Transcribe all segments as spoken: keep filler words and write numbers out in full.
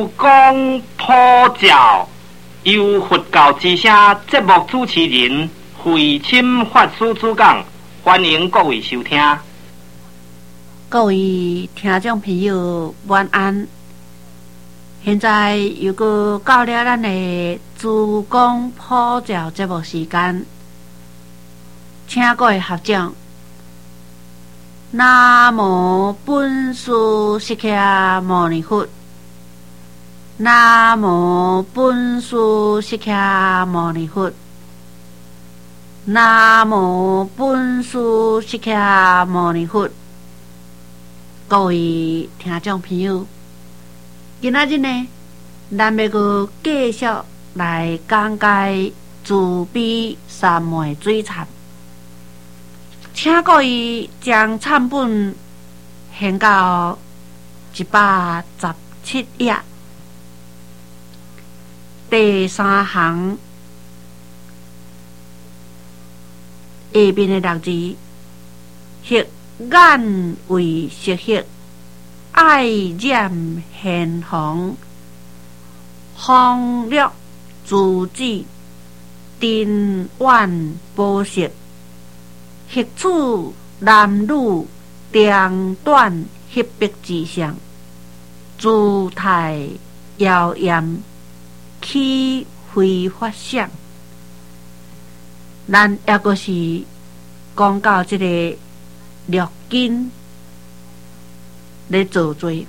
主公普照，由佛教之声节目主持人慧清法师主讲，欢迎各位收听。 各位听众朋友，晚安。现在又搁到了咱的主公普照节目时间，请各位合掌。南无本师释迦牟尼佛。南无本师释迦牟尼佛。南无本师释迦牟尼佛。各位听众朋友，今仔日呢，咱要搁继续来讲解慈悲三昧水忏，请各位将忏本掀到一百十七页，第三行下面的六字：黑眼为色黑，爱染现红，方略自止，定愿宝石，黑处男女长短黑白之相，姿态妖艳，起非法相。咱也阁是讲到这个六根咧造罪。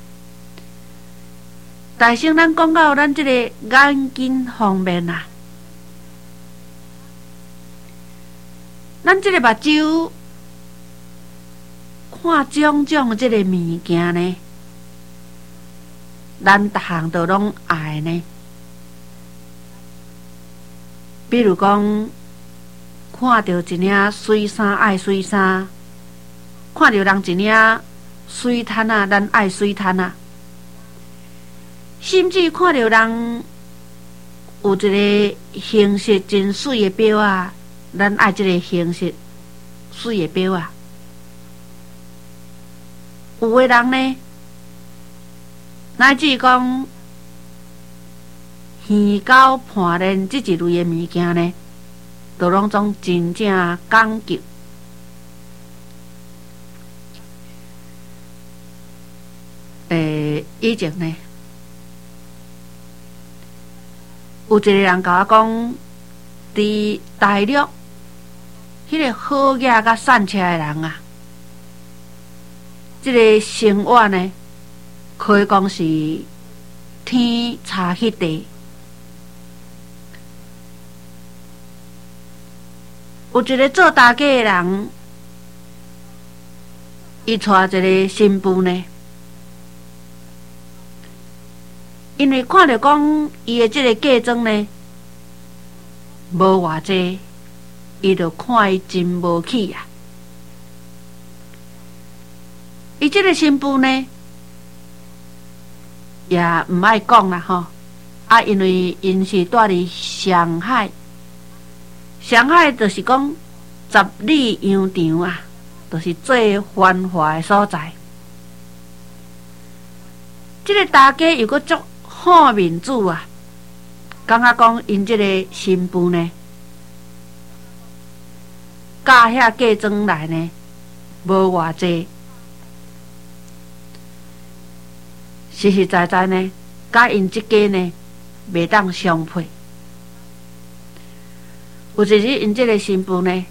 大圣咱讲到咱这个眼睛方面啊，咱这个目睭看种种这个物件呢，咱逐项都拢爱呢。比如讲，看到一领水衫爱水衫，看到人一领水毯啊，咱爱水毯啊。甚至看到人有一个形式真水的表啊，咱爱这个形式水的表啊。有的人呢，乃至讲鱼狗盘链这一类的物件呢，都拢总真正讲究。诶，以前呢，有一个人甲我讲，伫大陆迄个好野甲散车的人啊，这个生活呢，可以讲是天差迄地。有一个做大家的人，伊带一个新妇呢，因为看到讲伊的这个嫁妆呢无偌济，伊就看伊真无起啊。伊这个新妇呢，也毋爱讲啦吼，啊，因为因是住伫上海。上海就是讲十里洋场啊，就是最繁华的所在。这个大家又搁足好面子啊，感觉讲因这个新妇呢，嫁遐嫁妆来呢，无偌济，实实在在呢，甲因即家呢，袂当相配。有一日，因这个新妇呢，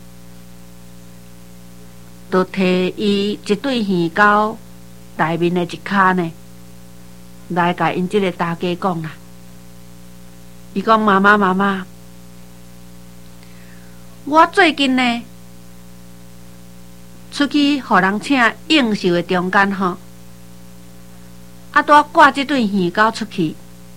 就摕伊一对鱼狗内面的一骹呢，来甲因这个大家讲啦。伊讲：妈妈，妈妈，我最近呢，出去互人请应酬的中间吼，啊，拄挂这对鱼狗出去。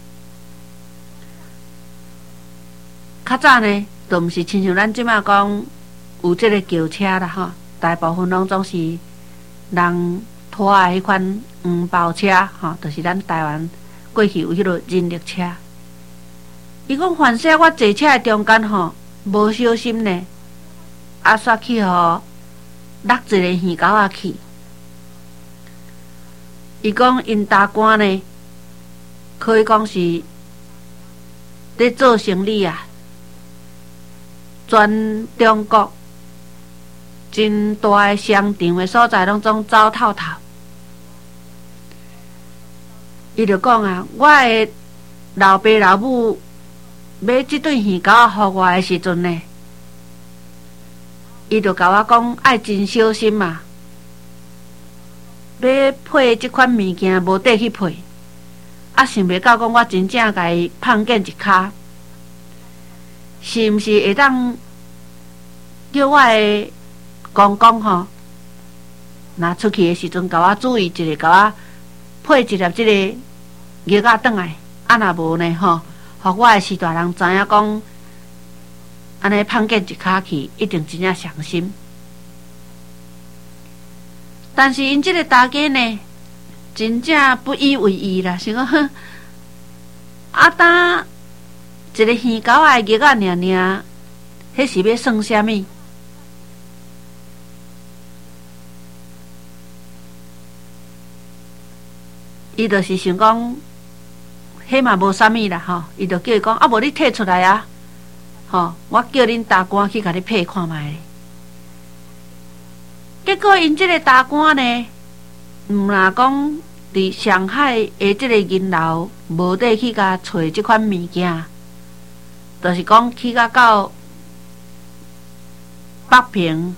较早呢，都毋是亲像咱即马讲有即个轿车啦吼，大部分拢总是人拖的迄款黄包车吼，就是咱台湾过去有迄落人力车。伊讲凡说我坐车的中间吼，无小心呢，啊煞去互落一个鱼狗仔去。伊讲因大官呢， 可以讲是咧做生意啊，全中国真大诶商场诶所在拢总走透透。伊就讲啊，我诶老爸老母买即对鱼狗互我诶时阵呢，伊就甲我讲爱真小心嘛，要配即款物件无得去配。啊，想袂到讲我真正甲伊碰见一骹，是毋是会当叫我诶公公吼，若出去诶时阵，甲我注意一下，甲我配一粒即个药仔转来。啊，若无呢吼，互我诶是大人知影讲，安尼碰见一骹去，一定真正伤心。但是因即个大家呢，真正不以为意啦，想讲哼，啊，当一个鱼狗仔的药仔尔尔，迄是要算啥物？伊就是想讲，迄嘛无啥物啦吼，伊就叫伊讲，啊，无你摕出来啊，吼，我叫恁大官去甲你配看卖咧。结果因即个大官呢，毋若讲伫上海的即个银楼无得去甲找即款物件，就是讲去甲到北平，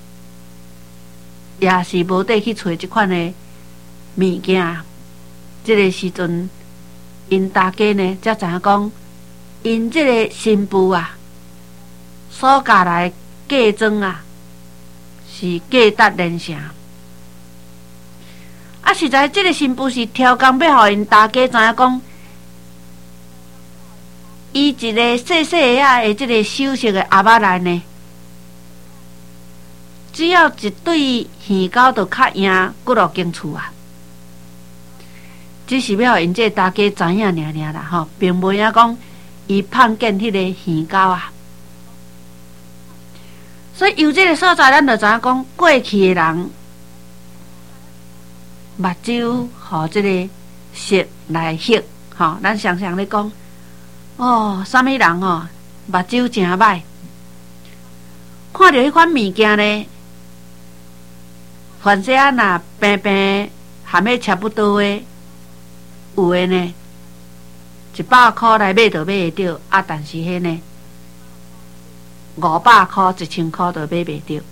也是无得去找即款的物件。即个时阵，因大家呢才知影讲，因即个新妇啊，所嫁来嫁妆啊，是价值连城。啊，实在即个新妇是挑工要互因大家知影讲，伊一个细细个的即个首饰的盒仔内呢，只要一对鱼狗就较赢几落间厝啊。只是要因这大家知影尔尔啦吼，并无影讲伊碰见迄个鱼狗啊。所以由这个所在，咱就知影讲过去的人目睭互这个色来翕吼。咱常常咧讲，哦，啥物人吼目睭真歹，看到迄款物件呢，凡是啊若平平含迄差不多的。有诶呢，一百箍来买就买会着，啊，但是迄呢，五百箍、一千箍就买袂着。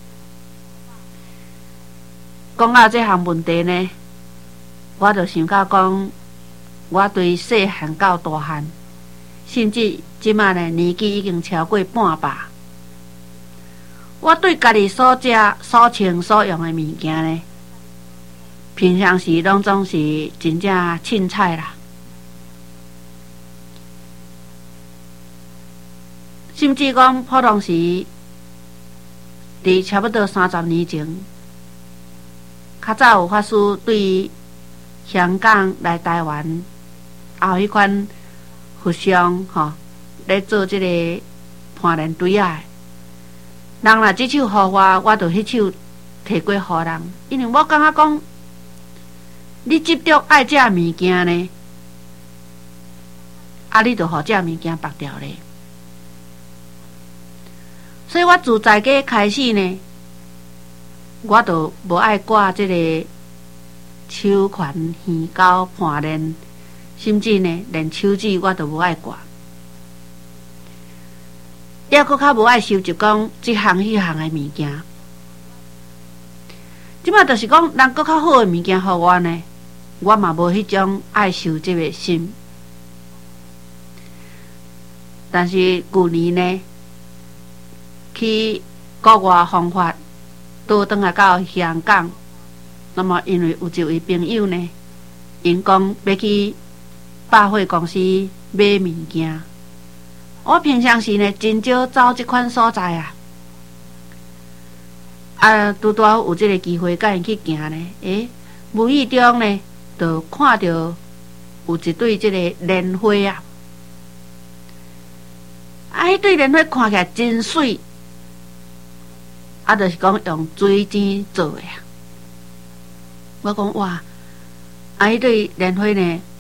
讲到这项问题呢，我就想到讲，我对细汉到大汉，甚至即马呢年纪已经超过半百，我对家己所食、所穿、所用诶物件呢。平常时拢总是真正凊彩啦，甚至讲普通时，伫差不多三十年前，较早有法师对香港来台湾，也有迄款佛像吼，咧做即个盘连堆啊。人若即手互我，我就迄手摕过互人，因为我感觉讲。你执着爱这物件呢，啊，你就互这物件绑掉咧。所以我自在家开始呢，我就无爱挂这个手环、鱼钩、盘链，甚至呢连手指我都无爱挂。也搁较无爱收集讲这项迄项的物件。即摆就是讲，人搁较好的物件互我呢。我嘛无迄种爱收集的心，但是旧年呢，去国外访法，倒转来到香港，那么因为有一位朋友呢，因讲要去百货公司买物件，我平常时呢真少走即款所在啊，啊，拄拄有即个机会甲因去行呢，诶，无意中呢。就看到有一对这个莲花啊，啊，迄对莲花看起来真水，啊，就是讲用水晶做的啊。我讲哇，啊，迄对莲花呢，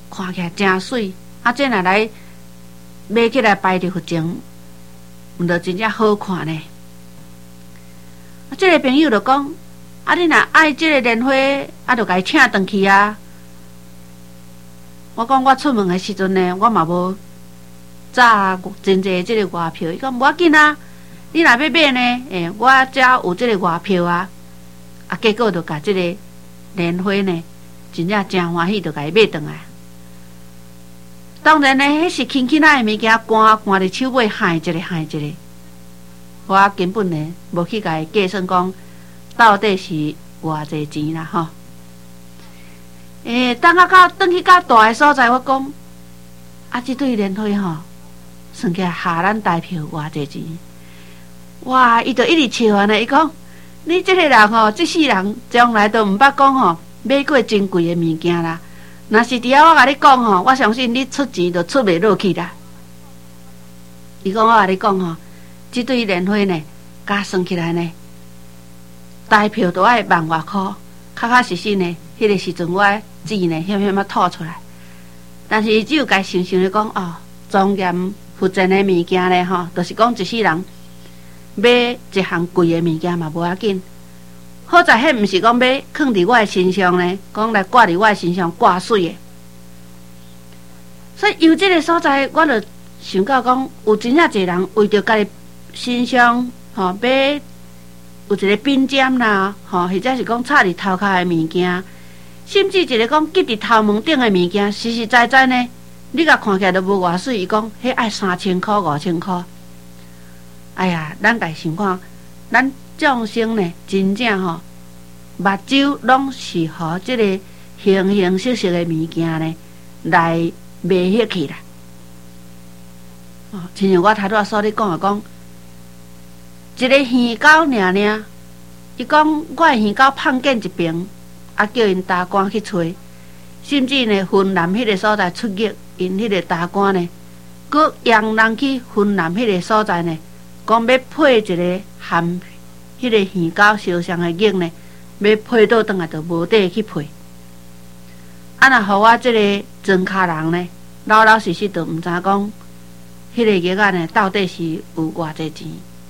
看起来真水，啊，这若来买起来摆伫佛前，毋着真正好看呢。啊，这个朋友就讲，啊，你若爱这个莲花，啊，就甲伊请转去啊。我讲我出门的时阵呢，我嘛无炸真济这个外票。伊讲无要紧啊，你若要买呢，诶，我遮有这个外票啊。啊，结果就甲这个莲花呢，真正真欢喜，就甲伊买转来。当然呢，迄是轻轻仔的物件，赶赶伫手尾，害一个害一个。我根本呢，无去甲伊计算讲，到底是偌济钱啦吼。诶，等啊到转去到大个所在，我讲，啊，即对莲花吼，算起来下咱台票偌济钱？哇，伊就一直笑安尼，伊讲，你即个人吼，即世人将来都毋捌讲吼，买过真贵的物件啦。若是伫遐我甲你讲吼，我相信你出钱就出袂落去啦。伊讲我甲你讲吼，即对莲花呢，加算起来呢，台票都爱万外箍，确确实实呢，迄个时阵我钱呢险险啊吐出来。但是伊只有家想想咧讲哦，庄严佛前的物件咧吼，就是讲一世人买一项贵的物件嘛无要紧。好在迄毋是讲要放伫我的身上呢，讲来挂伫我的身上挂水的。所以由这个所在，我就想到讲，有真正侪人为着家己身上吼、哦、买有一个冰针啦，吼、哦、或者是讲插伫头壳的物件，甚至一个讲系伫头毛顶的物件，实实在在呢，你甲看起来都无偌水。伊讲迄爱三千箍、五千箍。哎呀，咱家想看，咱众生呢，真正吼、哦，目睭拢是互即个形形色色的物件呢来迷迄去啦。哦，亲像我头拄仔所咧讲的讲，一个耳狗尔尔，伊讲我的耳狗胖见一边，啊叫因大官去找，甚至呢云南迄个所在出击，因迄个大官呢，佮让人去云南迄个所在呢，讲要配一个含迄个耳狗烧香的肉呢，要配倒转来就无地去配。啊，若互我即个庄卡人呢，老老实实就毋知讲，迄个肉仔呢到底是有偌济钱。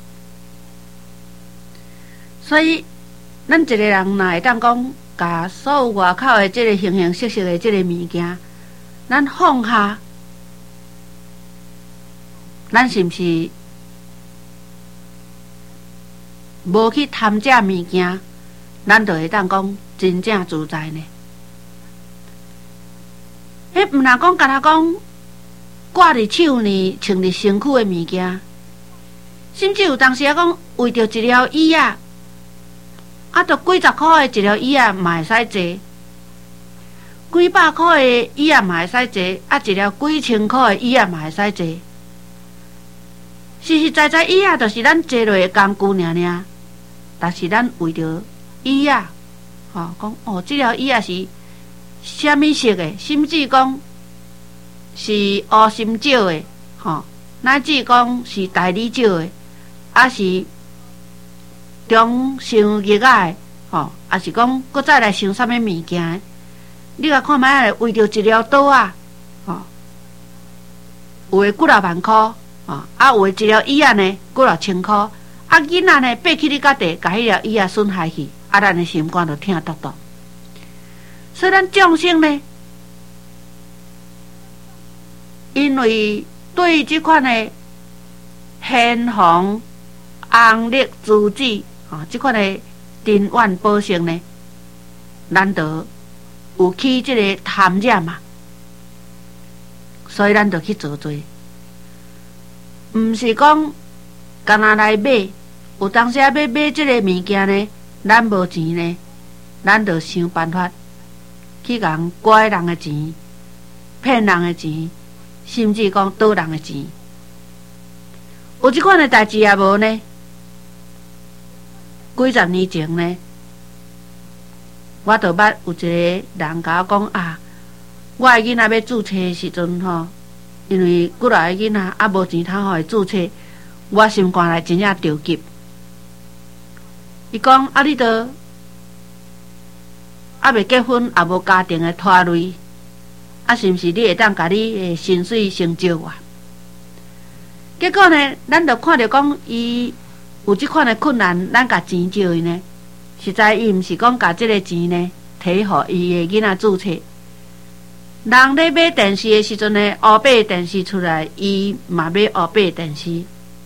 所以，咱一个人若会当讲，甲所有外口的即个形形色色的即个物件，咱放下，咱是毋是无去贪这物件，咱就会当讲真正自在呢？迄毋若讲，甲他讲挂伫手呢，穿伫身躯的物件，甚至有当时啊讲为着一条椅仔，啊，着几十箍的一条椅仔嘛会使坐，几百箍的椅仔嘛会使坐，啊，一条几千箍的椅仔嘛会使坐。实实在在椅仔就是咱坐落的工具尔尔，但是咱为着椅仔，吼、哦，讲哦，这条椅仔是虾米色的，甚至讲是乌心石的，吼、哦，乃至讲是大理石的，啊是中上玉仔的，吼、哦，啊是讲搁再来想啥物物件？你甲看卖为着一条刀啊，吼、哦，有诶几若万箍，吼、哦，啊有诶一条椅仔呢，几若千箍，啊囡仔呢爬去你家地，甲迄条椅仔损害去，啊咱诶心肝就疼笃笃。所以咱众生呢，因为对即款的显红、红绿珠子，吼、哦，即款的珍玩宝胜呢，咱就有起即个贪染嘛，所以咱就去做做，毋是讲干那来买。有当时啊要买即个物件呢，咱无钱呢，咱就想办法去共拐人的钱、骗人的钱，甚至讲倒人的钱。有即款的代志也无呢？几十年前呢，我就捌有一个人甲我讲啊，我的囡仔要注册的时阵吼，因为几来的囡仔啊无钱通互伊注册，我心肝内真正着急。伊讲啊，你都啊未结婚，也无家庭的拖累， 啊，是毋是你会当甲你诶薪水成就我？结果呢，咱就看着讲伊有即款诶困难，咱甲钱借伊呢，实在伊毋是讲甲即个钱呢摕互伊诶囡仔注册。人咧买电视诶时阵呢，乌白电视出来，伊嘛买乌白电视。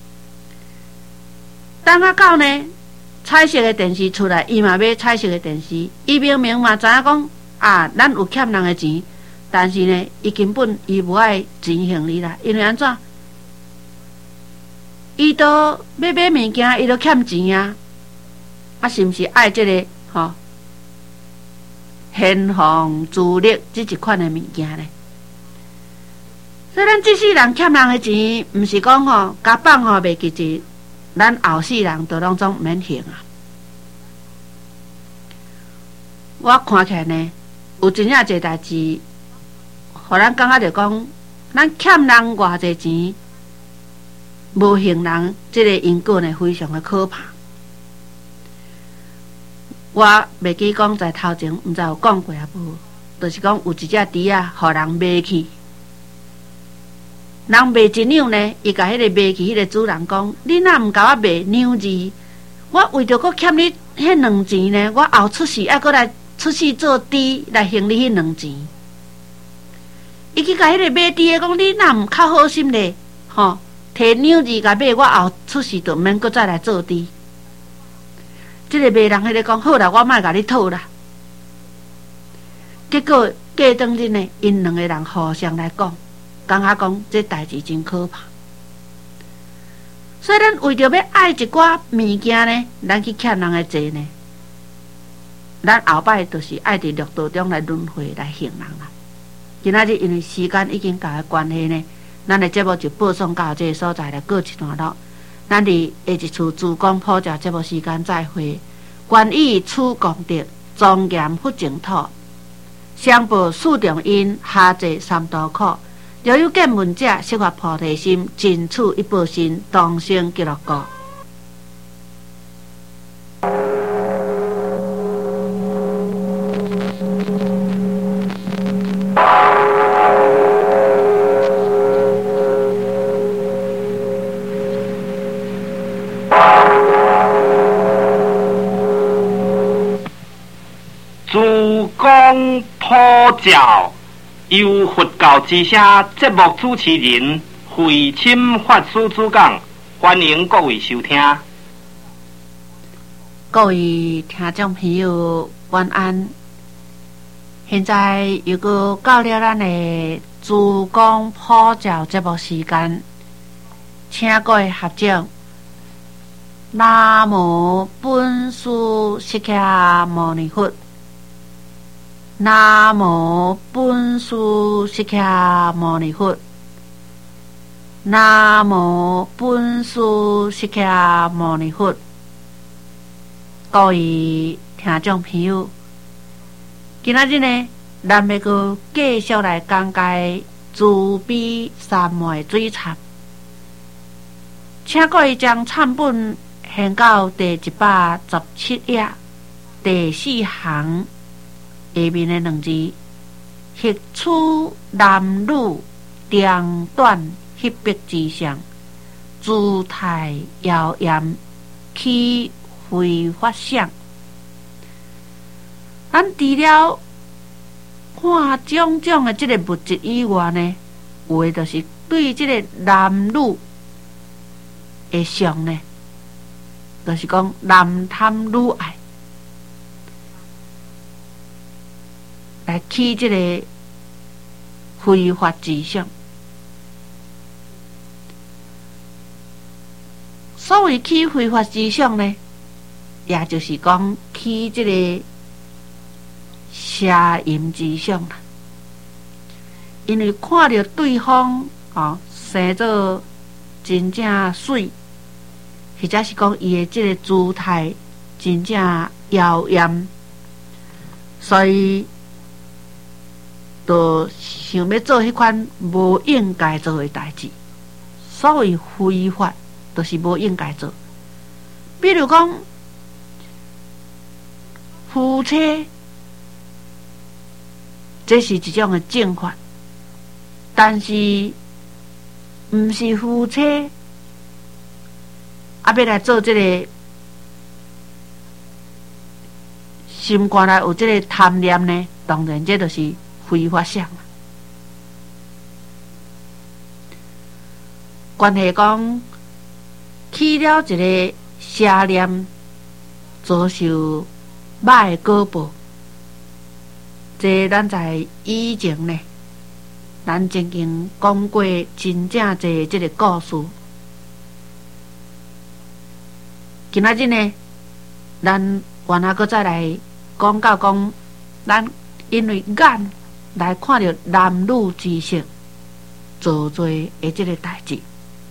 等啊到呢，彩色诶电视出来，伊嘛买彩色诶电视。伊明明嘛知影讲啊，咱有欠人诶钱。但是呢，伊根本伊无爱钱行李啦，因为安怎？伊都要买物件，伊都欠钱啊！啊，是毋是爱即、这个吼、哦、现房助力即一款的物件呢？所以咱即世人欠人的钱，毋是讲吼甲放吼袂记住，咱后世人都拢总免还啊！我看起来呢，有真正一个代志。互咱感觉着讲，咱欠人偌济钱，无还人，即个因果呢非常的可怕。我袂记讲在头前，毋知有讲过啊无？就是讲有一只猪啊，互人卖去，人卖一两呢，伊甲迄个卖去迄个主人讲：你若毋甲我卖两字，我为着搁欠你迄两钱呢，我后出世爱搁来出世做猪来还你迄两钱。伊去甲迄个买猪的讲，你若毋较好心咧，吼，摕两字甲买，我后出世就免搁再来做猪。即个卖人迄个讲，好啦，我莫甲你讨啦。结果过当日呢，因两个人互相来讲，感觉讲这代志真可怕。所以咱为着要爱一寡物件呢，咱去欠人的债呢，咱后摆就是爱伫六道中来轮回来还人啦。今仔日因为时间已经到的关系呢，咱的节目就播送到这个所在来告一段落。咱伫下一次珠江普教节目时间再会。关于此功德，庄严不净土，上报四重因，下济三途苦。若有见闻者，悉发菩提心，尽此一报身，当生极乐国。 珠江普教由佛教之声节目主持人慧钦法师主讲，欢迎各位收听。 各位听众朋友，晚安。现在又搁到了咱的珠江普教节目时间，请各位合掌。南无本师释迦牟尼佛。南无本师释迦牟尼佛。南无本师释迦牟尼佛。各位听众朋友，今仔日呢，咱要搁继续来讲解慈悲三昧水忏，请各位将忏本献到第一百十七页第四行下面的两字：迄处男女长短翕别之相，姿态妖艳，起非法相。咱除了看种种的这个物质以外呢，有的就是对这个男女的相呢，就是讲男贪女爱，来起这个非法之相。所谓起非法之相呢，也就是讲起这个邪淫之相啦。因为看到对方哦生做真正水，或者是讲伊的这个姿态真正妖艳，所以就想要做迄款无应该做的代志。所谓非法，就是无应该做。比如讲，夫妻，这是一种的正法， 但是毋是夫妻，啊，要来做这个心肝内有这个贪念呢，当然这就是非法想啊。关系讲起了一个邪念，遭受歹的果报。这咱在以前呢，咱曾经讲过真正侪这个故事。今仔日呢，咱原来搁再来讲到讲，咱因为眼来看到男女之色做做的这个代志。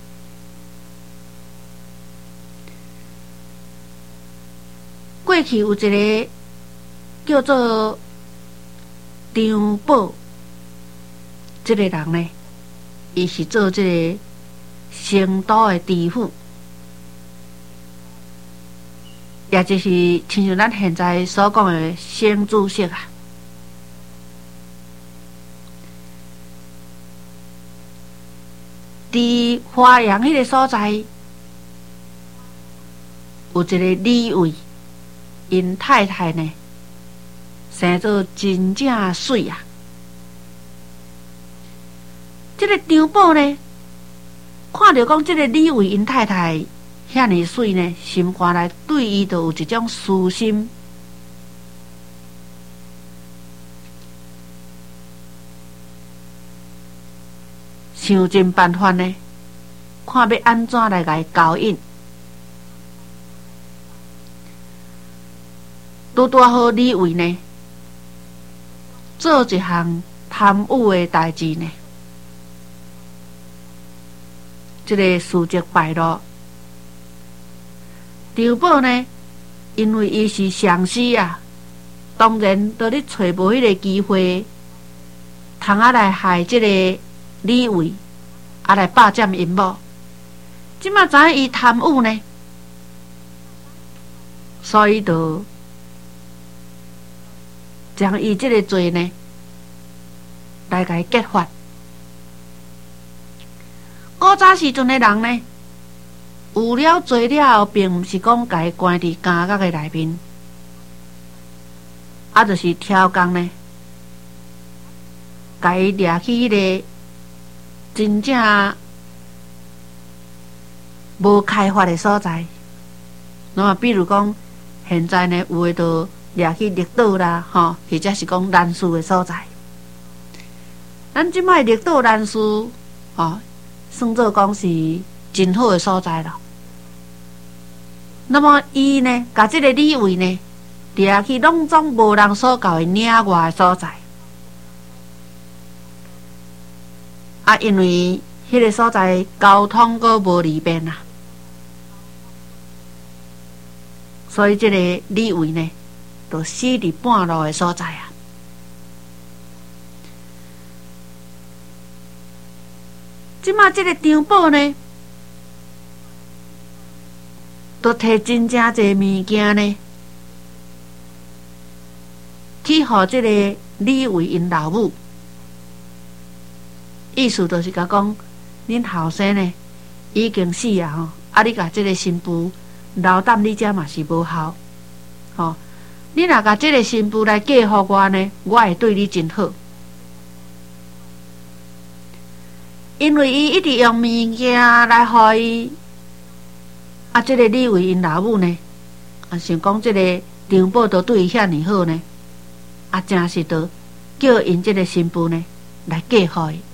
过去有一个叫做张宝，这个人呢，伊是做这个成都的知府，也就是亲像咱现在所讲的省主席啊。伫华阳迄个所在，有一个李卫。因太太呢，生做真正水啊！这个张宝呢，看到讲这个李卫因太太遐尼水呢，心肝内对伊就有一种私心。想尽办法呢，看要安怎来甲伊交引。拄拄好李卫呢，做一项贪污的代志呢，这个事迹败露。张宝呢，因为伊是上司啊，当然都咧找无迄个机会，通啊来害这个李卫，啊来霸占因某。即马知影伊贪污呢，所以就将伊这个罪呢，来甲伊揭发。古早时阵的人呢，有了罪了后，并毋是讲甲伊关伫监狱的内面，啊，就是挑工呢，甲伊掠去迄个真正无开发的所在。那么，比如讲，现在呢，有诶都掠去绿岛啦，吼，或者是讲兰屿的所在。咱即摆绿岛兰屿，吼，算做讲是真好的所在了。那么伊呢，甲即个李卫呢，掠去拢总无人所教的岭外的所在。啊，因为迄个所在交通阁无利便啊，所以即个李卫呢，就死伫半路的所在啊。即马即个张宝呢，都摕真正侪物件呢，去互即个李卫因老母。意思就是甲讲，恁后生呢已经死啊吼，啊你甲即个新妇留趸你遮嘛是无效，吼，你若甲即个新妇来嫁互我呢，我会对你真好。因为伊一直用物件来互伊，啊，即个李卫因老母呢，啊，想讲即个张宝都对伊遐尼好呢，啊，真是都叫因即个新妇呢来嫁互伊。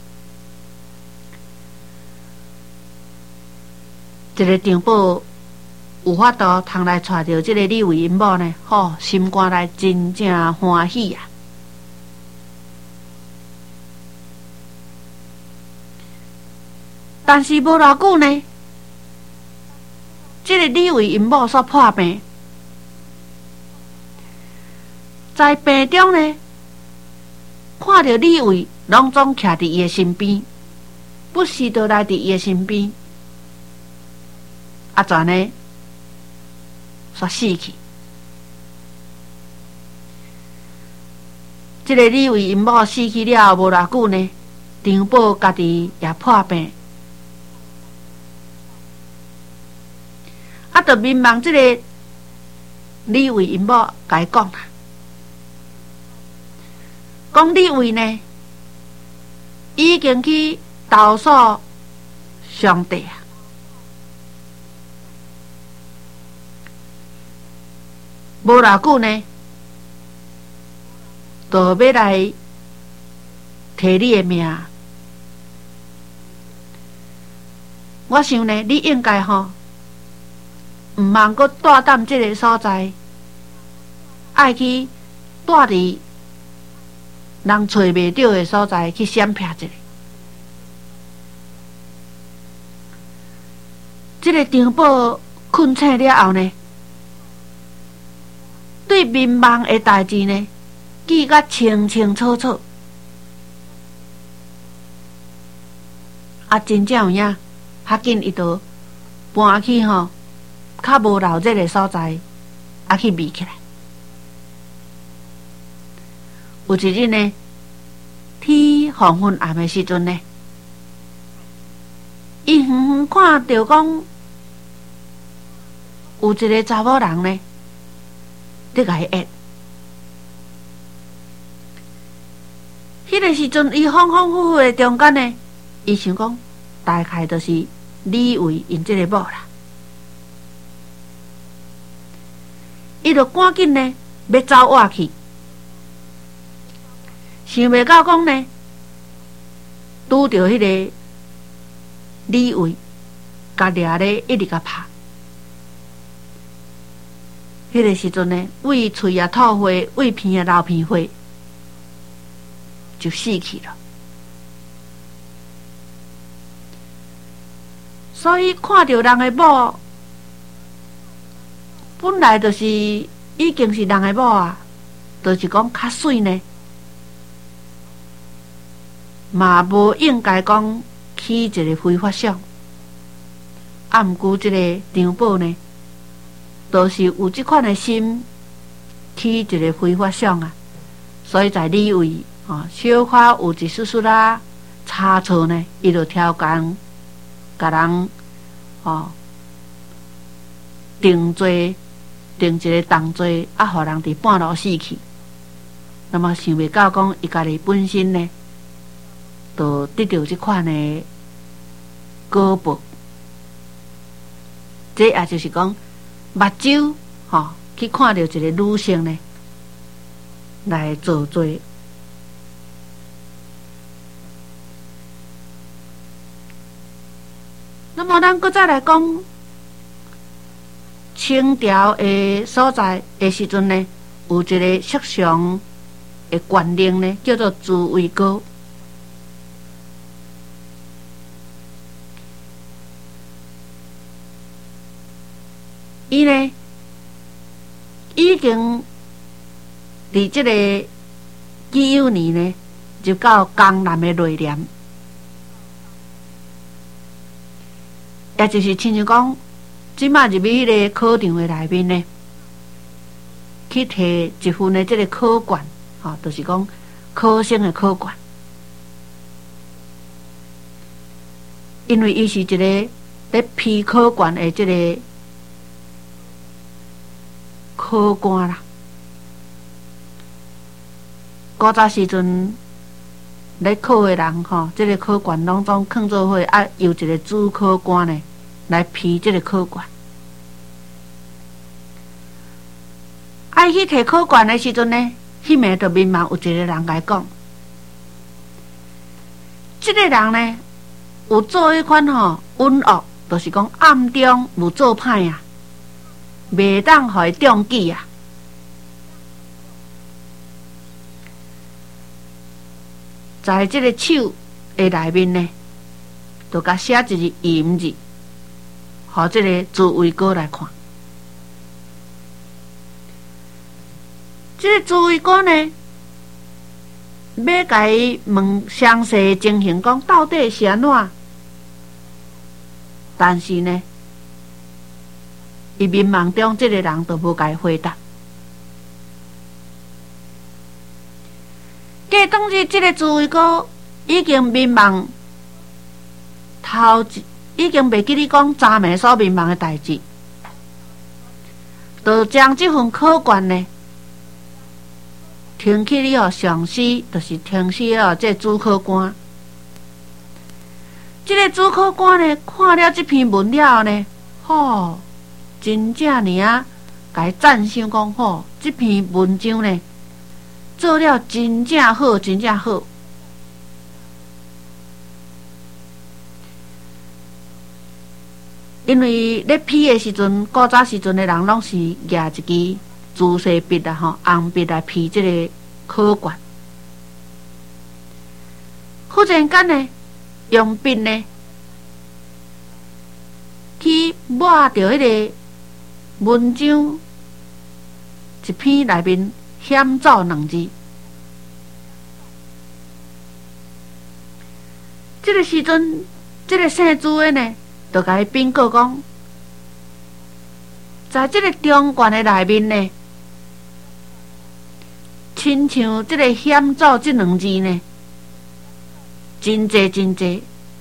即个张宝有法度通来带着即个李卫因某呢，吼、哦，心肝内真正欢喜啊！但是无偌久呢，即、这个李卫因某煞破病，在病中呢，看到李卫拢总徛伫伊的身边，不时就来伫伊的身边。啊，全呢煞死去。这个李卫因某死去了后无偌久呢， 张宝家己也破病，啊，着民望即个李卫因某甲伊讲啦，讲李卫呢已经去投诉上帝啊，无偌久呢，就要来摕你的命。我想呢，你应该吼，毋茫阁带踮即个所在，爱去带伫人找袂到的所在去闪避一下。即个张宝困醒了后呢，对民望的代志呢，记甲清清楚楚。啊，真正有影，较紧伊就搬去吼较无闹热的所在，啊去避起来。有一日呢，天黄昏暗的时阵呢，伊远远看到讲有一个查某人呢，伫甲伊压。迄个时阵，伊恍恍惚惚的中间呢，伊想讲，大概就是李卫因即个某啦。伊就赶紧呢要走活去，想袂到讲呢，拄着迄个李卫，甲掠咧一直甲拍。迄个时阵呢，胃喙啊吐血，胃片啊流片血，就死去了。所以看到人的某，本来就是已经是人的某啊，就是讲较水呢，嘛无应该讲起一个非法相。啊，毋过即个张宝呢，都是有即款的心起一个非法相啊，所以在李卫啊小可有一丝丝啦差错呢，伊就挑工甲人哦定罪，定一个重罪，啊，互人伫半路死去。那么想袂到讲伊家己本身呢，就得到即款的果报。这也就是讲，目睭吼、哦、去看到一个女性呢，来做罪。那么咱搁再来讲清朝的所在的时阵呢，有一个色相的官令呢，叫做朱维高。伊呢已经伫即个己酉年呢，就到江南的瑞廉，也就是亲像讲，即马入去迄个考场的内面呢，去摕一份的即个考卷，吼、哦，就是讲考生的考卷，因为伊是一个咧批考卷的即个考官啦。古早时阵咧考的人吼，即、这个考卷拢总囥做伙，啊，由一个主考官呢来批即个考卷。爱去摕考卷的时阵呢，迄暝就面茫有一个人来讲，即、这个人呢有做迄款吼稳恶，就是讲暗中有做歹啊，袂当互伊中举啊。在这个手的内面呢，就甲写一个淫字，互这个朱维高来看。这个朱维高呢，要甲伊问详细的情形，讲到底是安怎？但是呢，伊面茫中这个人都无甲伊回答。过当日，这个朱维高已经民望头已经袂记你讲昨暝所民望的代志，就将这份考卷呢，停去了上司，就是停去了这主考官。这个主考官呢，看了这篇文了呢，吼，真正呢啊，甲伊赞赏讲吼，这篇文章呢，做了真正好，真正好。因为咧批的时阵，古早时阵的人拢是拿一支朱色笔啊，吼红笔来批这个考卷。忽然间呢，用笔呢去抹掉迄个文章一篇内面险走两字。这个时阵，这个姓朱的呢，就甲伊禀告讲，在这个中卷的内面呢，亲像这个险走这两字呢，真济真济，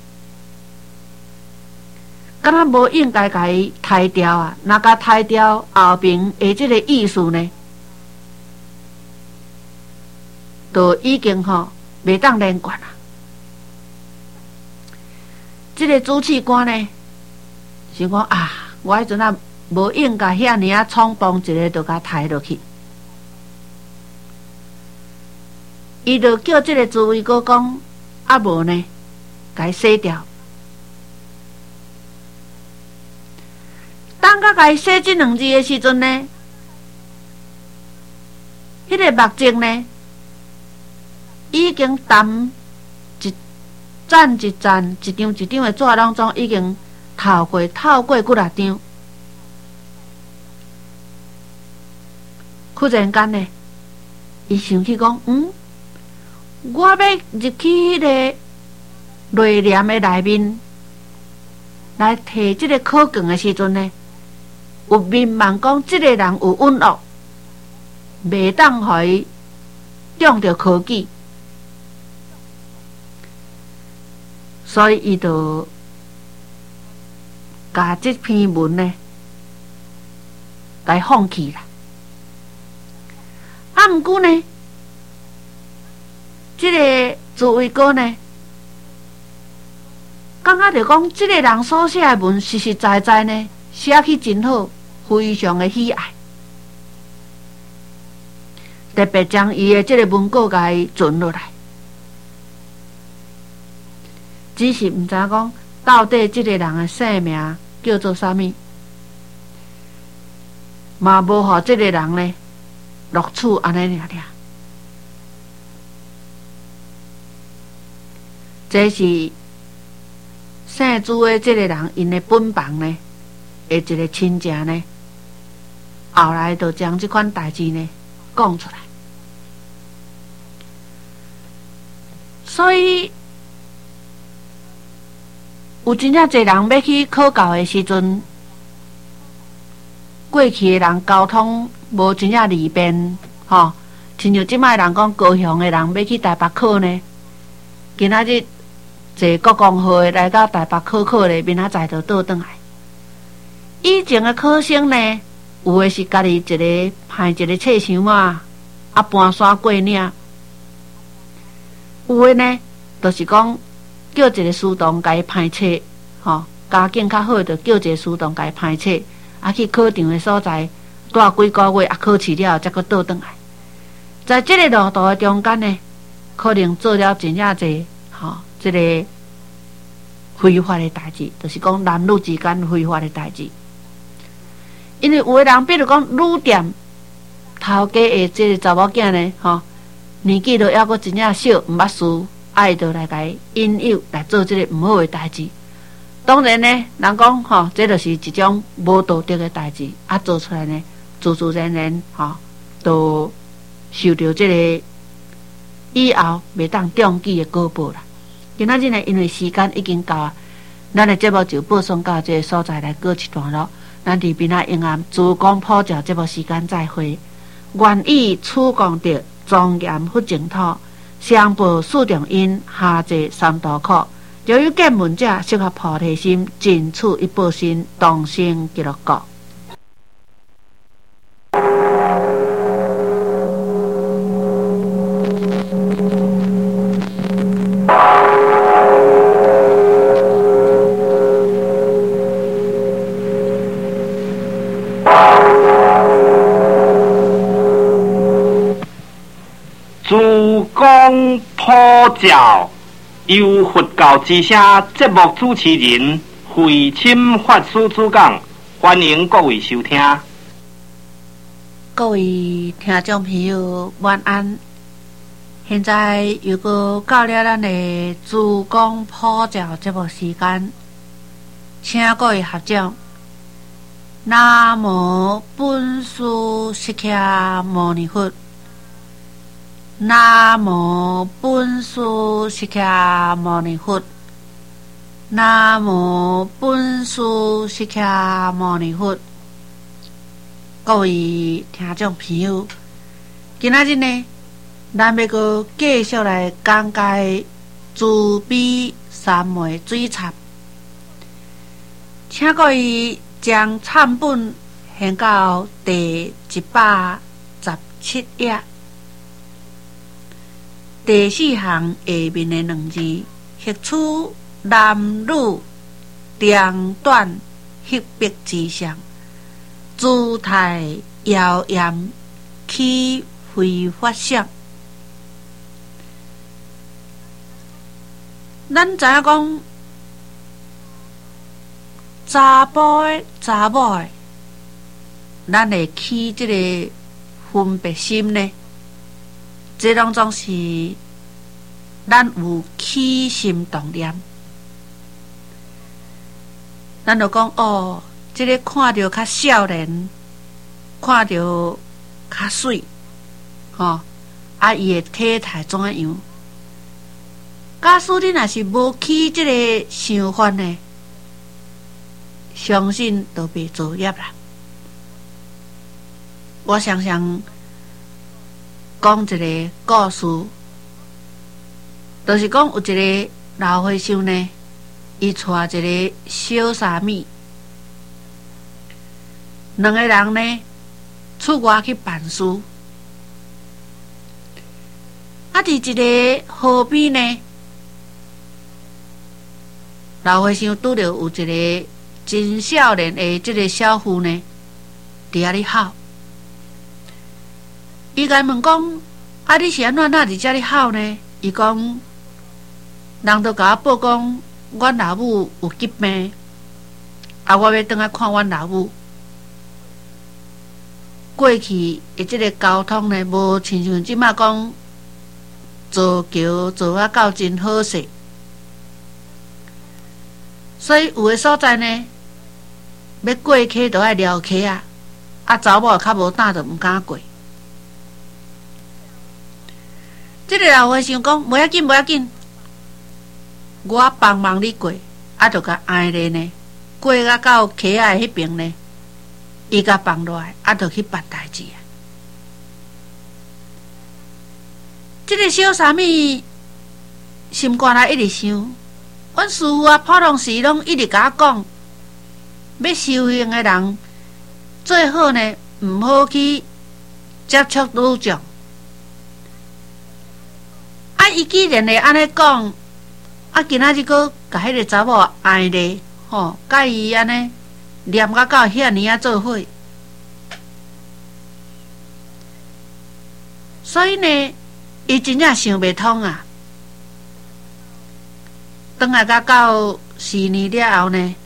敢若无应该甲伊汰掉啊！若甲汰掉后边的这个意思呢，就已经吼袂当连贯啊！这个主试官呢，想讲啊，我迄阵啊无应该遐尔啊冲动，一个就甲抬落去。伊就叫这个主委哥讲，啊无呢，甲伊洗掉。当甲甲伊洗这两字的时阵呢，迄、那个目镜呢，已经淡一站一站，一张一张的纸拢总已经透过透过几啊张。忽然间呢，伊想起讲，嗯，我要入去迄个内帘的内面来摕这个考卷的时阵呢，有民望讲这个人有允恶，袂当互伊中着科举，所以伊就甲这篇文呢，甲伊放弃啦。啊，毋过呢，这个主委哥呢，感觉着讲，这个人所写的文实实在在呢，写起真好，非常的喜爱，特别将伊的这个文稿甲伊存落来。只是毋知讲到底这个人的姓名叫做啥物，嘛无互这个人呢录取安尼尔尔。这是姓朱的这个人因的本房呢的一个亲戚呢，后来就将这款代志呢讲出来。所以有真正侪人要去考教的时阵，过去的人交通无真正利便，吼，亲像即摆人讲高雄的人要去台北考呢，今仔日坐国光号的来到台北考考咧，明仔载就倒转来。以前的考生呢，有的是家己一个派一个册箱啊，啊搬山过岭；有的呢，就是讲叫一个书童甲伊派册，吼，家境较好就叫一个书童甲伊派册，啊去考场的所在住几个月，啊考试了才阁倒转来。在这个路途的中间呢，可能做了真正侪，吼，这个非法的代志，就是讲男女之间非法的代志。因为有的人，比如讲旅店头家的这个查某囝呢，吼，年纪都还阁真正小，毋捌事，爱就来甲伊引诱来做这个毋好的代志。当然呢，人讲吼，这就是一种无道德的代志，啊，做出来呢，自自然然吼，都受到这个以后袂当中举的果报啦。今仔日呢，因为时间已经到啊，咱的节目就播送到这个所在来告一段落。咱伫边仔永安珠江普照节目时间再会。愿以此功德庄严佛净土， 上报四重因，下济三途苦。由于见闻者适合菩提心，尽此一报身，同生极乐国。 诸公普照，由佛教之声节目主持人慧钦法师主讲，欢迎各位收听。 各位听众朋友，晚安。现在又搁到了咱的诸公普照节目时间，请各位合掌。南无本师释迦牟尼佛。南无本师释迦牟尼佛。南无本师释迦牟尼佛。各位听众朋友，今仔日呢，咱要阁继续来讲解慈悲三昧水忏，请各位将忏本掀到第一百十七页。第四行下面的两字，译出男女长短黑白之相，姿态妖艳起非法相。咱知影讲，查甫的查某的，咱会起这个分别心呢？这拢总是咱有起心动念，咱就讲哦，这个看着较少年，看着较水，吼、哦，啊，伊的体态怎样？假使你若是无起这个想法呢，相信都别作业啦。我想想。讲一个故事，就是讲有一个老和尚呢，伊带一个小沙弥，两个人呢出外去办事。啊，伫一个河边呢，老和尚拄着有一个真少年的这个小妇呢，伫遐咧哭。伊甲问讲：啊，你是安怎哪伫遮咧哭呢？伊讲：人都甲我报讲，阮老母有疾病，啊，我要转来看阮老母。过去的即个交通呢，无亲像即马讲坐桥坐啊到真好势，所以有的所在呢，要过溪都爱撩溪啊，啊，查某较无胆，就毋敢过。这个老和尚讲：无要紧，无要紧，我帮忙你过，啊，就甲挨咧呢，过啊到溪仔迄边呢，伊甲放落来，啊，就去办代志啊。这个小沙弥心肝内一直想，阮师父啊，普通时拢一直甲我讲，要修行的人最好呢，毋好去接触女众。啊！伊既然会安尼讲，啊，今仔日佫甲迄个查某爱咧，吼，甲伊安尼念甲到遐尼啊做伙，所以呢，伊真正想袂通啊。等来甲到四年了后呢，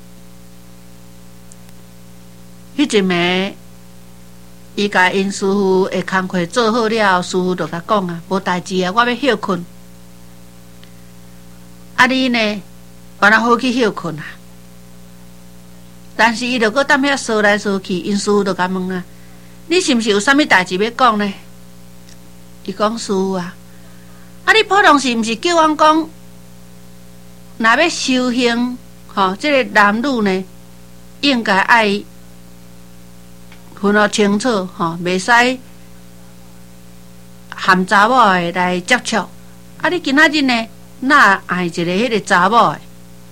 迄一暝，伊甲因师父的工课做好了后，师父就甲讲啊，无代志啊，我要休困。啊，你呢，原来好去休困啊。但是伊就搁踮遐说来说去，因师父就甲问啊，你是毋是有啥物代志要讲呢？伊讲师父啊，啊，你普通是毋是叫阮讲，若要修行，吼、哦，即、这个男女呢，应该爱分得清楚，吼、哦，袂使含查某的来接触， 啊，你今仔日呢，哪爱一个迄个查某诶？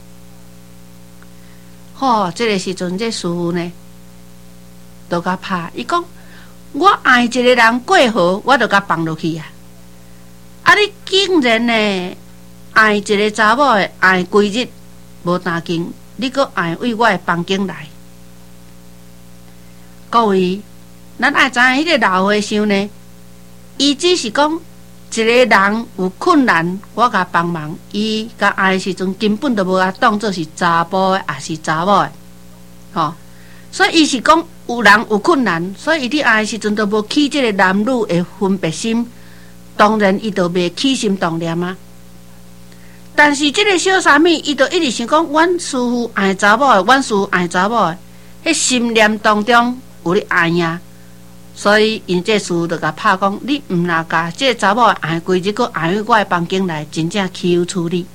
吼，这个时阵，这师傅呢，都甲拍。伊讲，我爱一个人过河，我就甲放落去啊！啊，你竟然呢，爱一个查某诶，爱规日无单经，你阁爱为我诶房间来？各位，咱爱知影迄个老和尚呢，伊只是讲一个人有困难，我甲帮忙。伊甲爱的时阵，根本都无甲当做是查甫的，也是查某的，吼。所以伊是讲有人有困难，所以伊伫爱的时阵都无起即个男女的分别心，当然伊就袂起心动念啊。但是即个小三咪，伊就一直想讲，阮师父爱查某的，阮师父爱查某的，迄心念当中有咧爱呀。所以因这师父就甲拍讲，你毋若甲这查某爱规日，搁爱去我的房间来，真正岂有处理？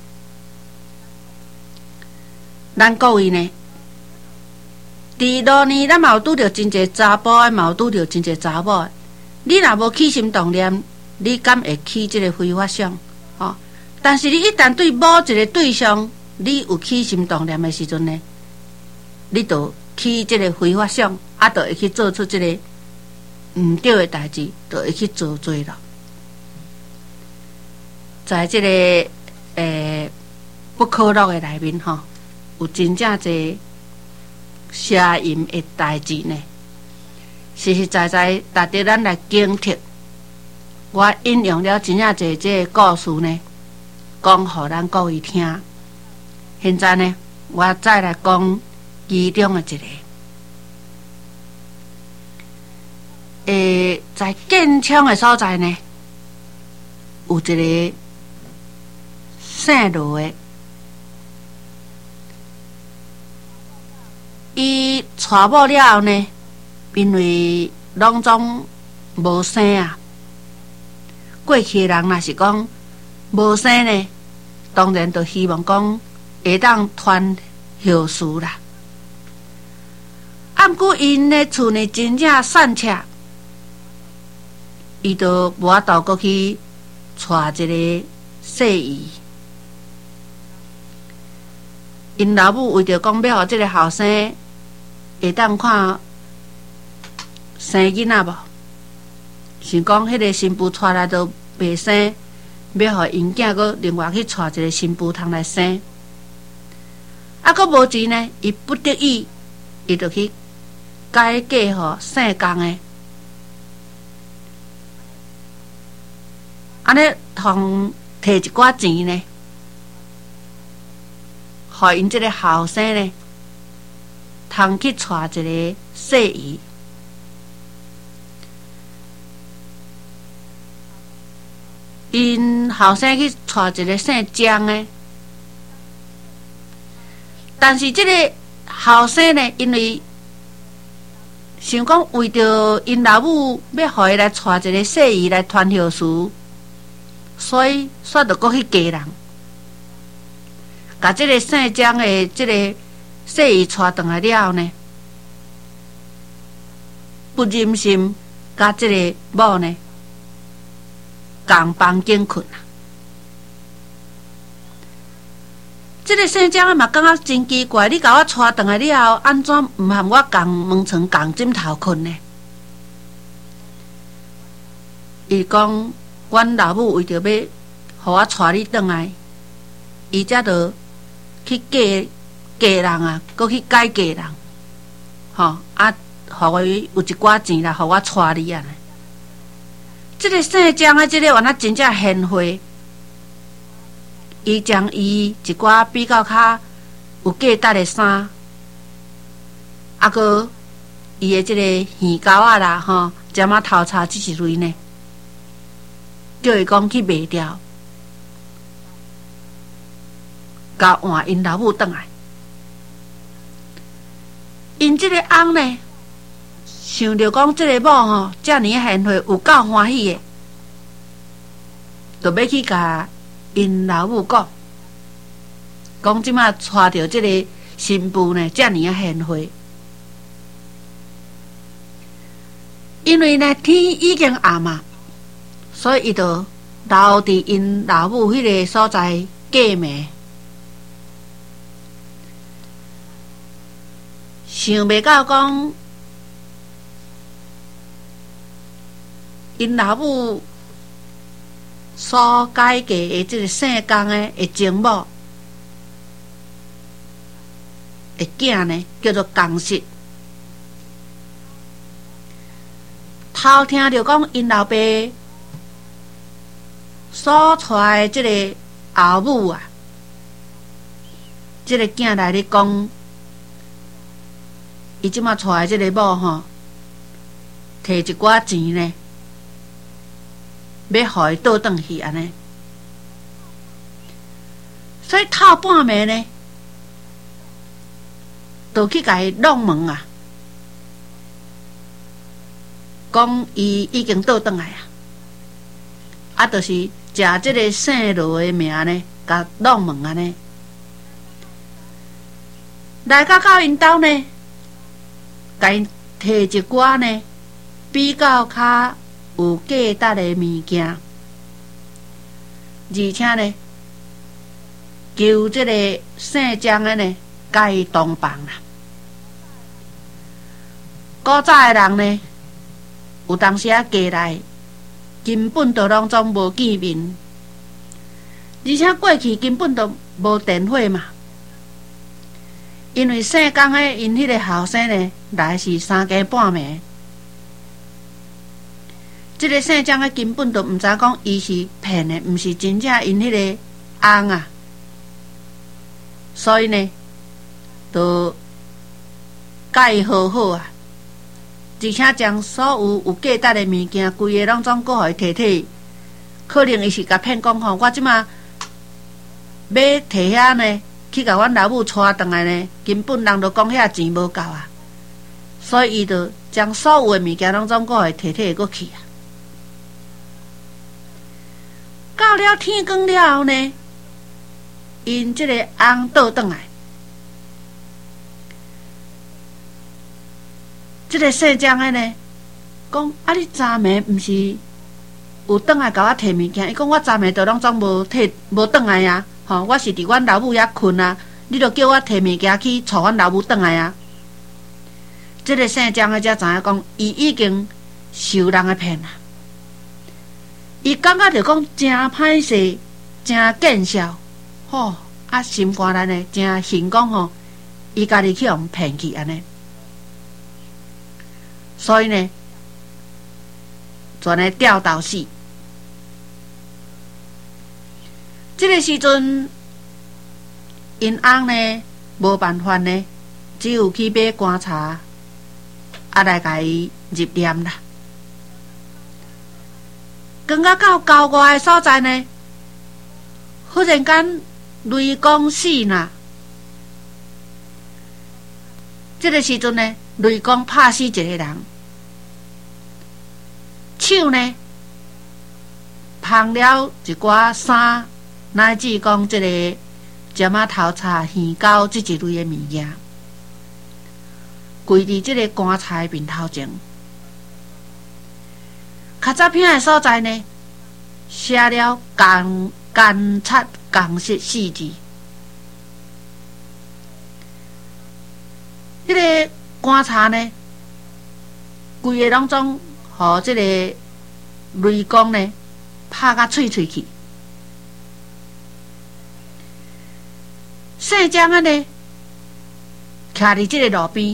咱各位呢，伫路呢，咱嘛有拄着真侪查甫的，嘛有拄着真侪查某的。你若无起心动念，你敢会起这个非法想？吼、哦！但是你一旦对某一个对象，你有起心动念的时阵呢，你就起这个非法想，啊，就会去做出这个毋对的代志，就会去做罪了。在这个诶、呃、不可录的内面吼，有真正侪邪淫的代志呢，实实在在值得咱来警惕。我引用了真正侪这个故事呢，讲互咱各位听。现在呢，我再来讲其中的一个。诶，在建昌的所在呢，有一个姓罗的，伊娶某了后呢，因为拢总无生啊。过去的人若是讲无生呢，当然就希望讲会当传后事啦。啊，毋过因的厝呢真正善车。伊就无法度过去娶一个细姨，因老母为着讲要互即个后生会当看生囡仔无，是讲迄个新妇娶来都袂生，要互因囝阁另外去娶一个新妇通来生。啊，阁无钱呢，伊不得已，伊就去改嫁互姓江的。安尼，通摕一寡钱呢，互因这个后生呢，通去娶一个细姨。因后生去娶一个姓江的，但是这个后生呢，因为想讲为着因老母要互伊来娶一个细姨来传后事。所以，煞着搁去嫁人，甲这个姓江的这个细姨娶转来了后呢，不忍心甲这个某呢共房间困啊。这个姓江的嘛感觉真奇怪，你甲我娶转来了后，安怎毋含我共门床共枕头困呢？伊讲。阮老母为着要互我带你转来，伊才着去嫁嫁人啊，搁去改嫁人，吼啊，互我有一寡钱来互我带你啊。这个姓江的这个原来真正贤惠，伊将伊一寡比较较有价值的衫，啊个伊的这个耳钩啊啦，吼，尖仔头插这一类呢。叫伊讲去卖掉，甲换因老母转来。因这个翁呢，想着讲这个某吼，遮尔贤惠，有够欢喜的，就要去甲因老母讲，讲即马娶着这个新妇呢，遮尔贤惠。因为呢天已经暗嘛。所以，伊就留伫因老母迄个所在过暝，想袂到讲因老母所改嫁的即个姓江的的情某的囝呢，叫做江氏。头听着讲因老爸所带的即个后母啊，即、这个囝来咧讲，伊即马带的即个某吼，摕一寡钱呢，要互伊倒转去安尼。所以透半暝呢，就去甲伊弄门啊，讲伊已经倒转来啊，啊，就是食即个姓罗的名呢，甲弄门安尼。来到到因兜呢，甲因摕一寡呢，比较较有价值的物件，而且呢，求即个姓江的呢，甲伊同房啦。古早的人呢，有当时啊家内根本都拢总无见面，而且过去根本都无电话嘛。因为姓江的因迄个后生呢，来是三更半暝，即、这个姓江的根本都毋知讲伊是骗的，毋是真正因迄个翁啊，所以呢，就甲伊好好啊，而且将所有有价值的物件，规个拢总搁互伊摕摕。可能伊是甲骗讲吼，我即马要摕遐呢，去甲阮老母带转来呢，根本人都讲遐钱无够啊，所以伊就将所有的物件拢总搁互伊摕摕过去啊。到了天光了后呢，因即个翁倒转来，即、这个姓江的呢，讲啊，你昨暝毋是有转来甲我摕物件？伊讲我昨暝都拢总无摕无转来啊！吼，我是伫阮老母遐困啊，你著叫我摕物件去带阮老母转来啊！即、这个姓江的才知影讲，伊已经受人的骗啦。伊感觉着讲真歹势，真见笑，吼、啊心肝内呢真恨讲吼，伊家己去互骗去安尼。所以呢，全个吊到死。这个时阵，因翁呢无办法呢，只有去买棺茶，啊来甲伊入殓啦。刚到到郊外的所在呢，忽然间雷公死啦。这个时阵呢，雷公拍死一个人。手呢，捧了一寡衫，乃至讲即个尖仔头叉、耳膏即一类的物件，跪伫即个棺材面头前。较早片的所在呢，写了“干干擦干湿”四字。迄、这个棺材呢，规个拢总互即个雷公呢拍甲脆脆去。姓江的呢，徛伫即个路边，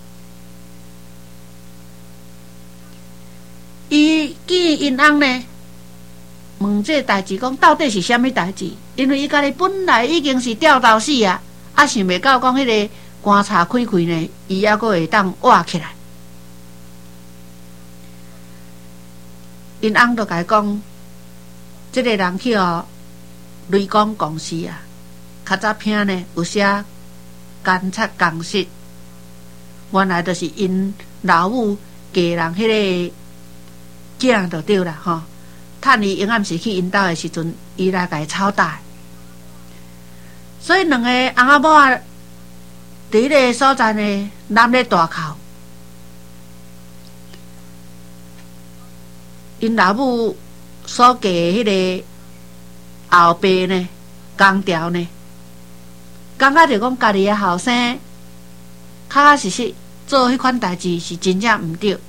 伊见因翁呢问这代志，讲到底是虾米代志？因为伊家己本来已经是吊到死啊，啊想袂到讲迄个棺材开开呢，伊还阁会当活起来。因翁就甲伊讲，即、这个人去哦雷公公司啊，较早片呢有写干擦干湿，原来就是因老母家人迄个囝就对啦吼。趁伊永暗时去因兜的时阵，伊来甲伊操打，所以两个翁仔某啊，伫迄个所在呢揽咧大口。因老母所嫁迄个后爸呢，讲调呢，感觉着讲家己的后生，确确实实做迄款代志是真正毋对，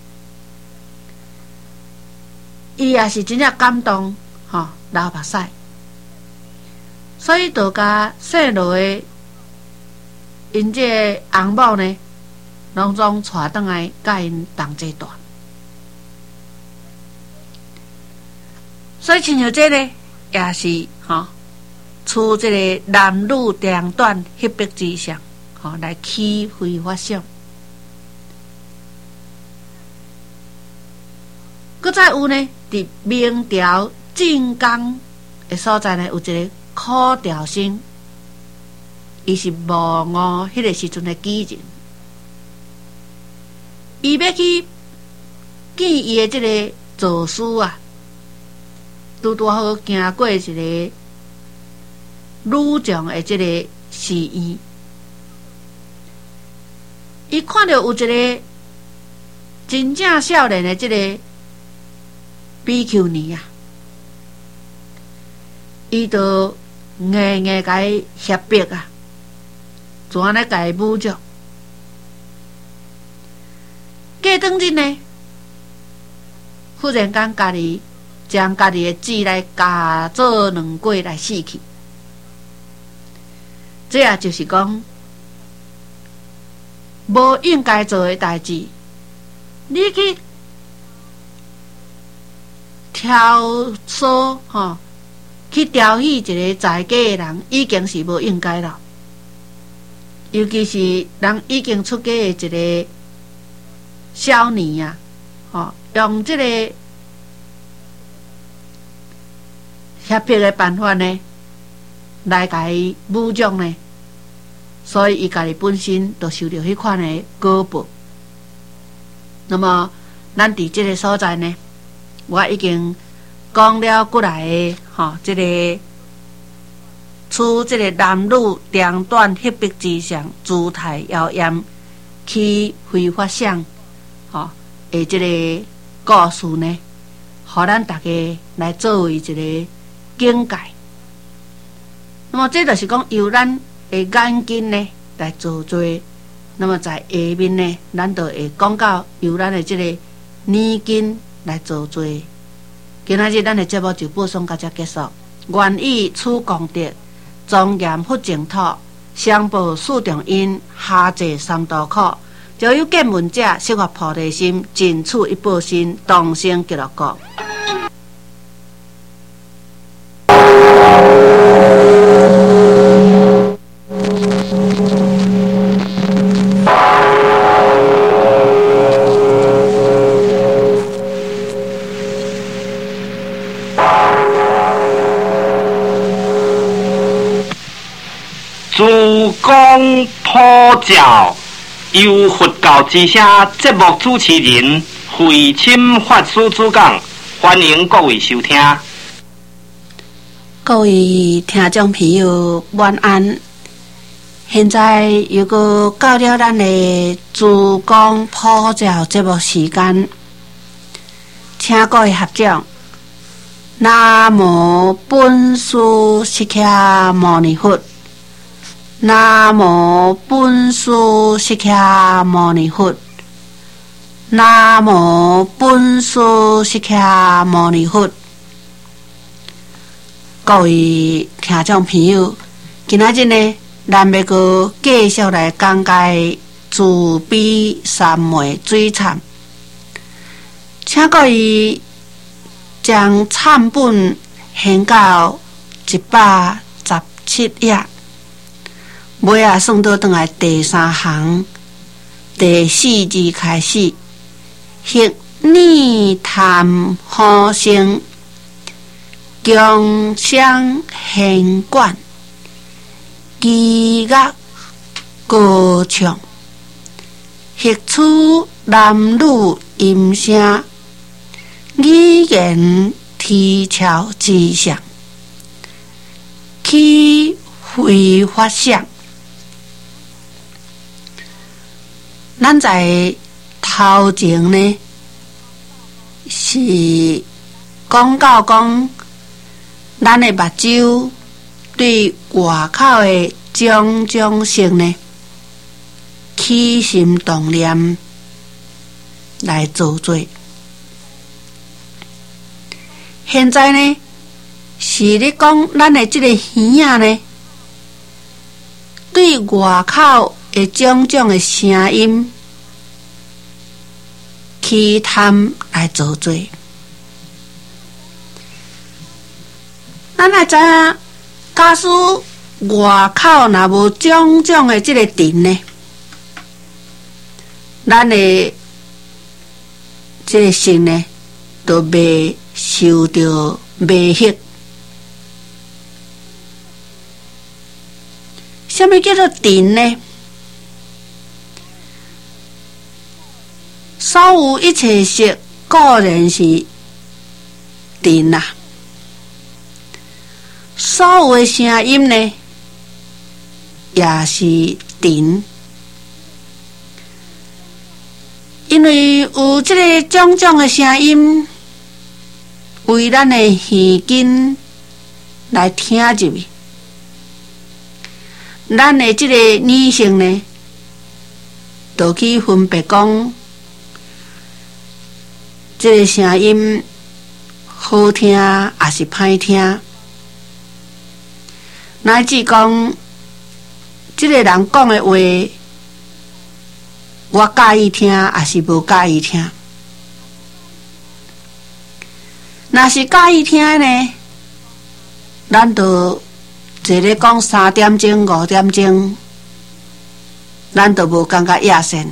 伊也是真正感动，吼、哦，流目屎，所以就甲姓罗的因这个翁某呢，拢总带转来甲因同齐住。所以亲像这呢，也是吼、哦，处这个男女长短翕逼之上，吼、哦、来起非法想。搁再有呢，伫明朝晋江的所在呢，有一个苦调生，伊是无误迄个时阵的举人，伊要去见伊的这个祖师啊。拄拄好行过一个女将的这个寺院，伊看到有一个真正少年的这个比丘尼啊，伊就硬硬甲伊胁迫啊，怎啊来甲伊侮辱？过当日呢，忽然间家己。将家己的姊来加做两过来死去，这也就是讲无应该做的代志，你去挑唆吼，去调戏一个在家的人，已经是无应该了。尤其是人已经出家的一个少年啊，吼，用这个。胁迫的办法呢，来甲伊侮辱呢，所以伊家己本身就受到迄款的果报。那么，咱伫即个所在呢，我已经讲了过来的吼，即、这个处即个男女长短翕逼之上，姿态妖艳，起非法想，吼，的即个故事呢，互咱大家来作为一个。境界，那么这就是讲由咱的眼睛呢来做做，那么在下面呢，咱就会讲到由咱的这个耳根来做做。今仔日咱的节目就播送到这结束。愿以此功德，庄严佛净土，相报四重因，下济三途苦。就有见闻者，适发菩提心，尽此一报身，同生极乐国。 主公普照，由佛教之声节目主持人慧钦法师主讲，欢迎各位收听。 各位听众朋友，晚安。现在又个到了咱的主公普照节目时间，请各位合掌。南无本师释迦牟尼佛。南无本师释迦牟尼佛。南无本师释迦牟尼佛。各位听众朋友，今仔日呢，咱要个继续来讲解慈悲三昧水忏，请各位将忏本献到一百十七页。尾啊，算到转来第三行，第四字开始，行念谈好声，共相献观，伎乐歌唱，戏出男女音声，语言啼笑之上，起非法想。咱在头前呢是讲到讲，咱的目睭对外口的种种性呢，起心动念来作作。现在呢，是咧讲咱的这个耳仔呢，对外口的种种的声音起贪来作作。咱也知影，假使外口若无种种的这个尘呢，咱的这个性呢，都袂受到袂迄。什么叫做尘呢？所有一切色固然是尘啊。所有的声音呢，也是尘，因为有这个种种的声音，为咱的耳根来听入去，咱的这个耳性呢，就去分别讲，这个声音好听还是歹听。乃至讲，这个人讲的话，我介意听，还是无介意听？若是介意听呢，咱就坐咧讲三点钟、五点钟，咱就无感觉野线。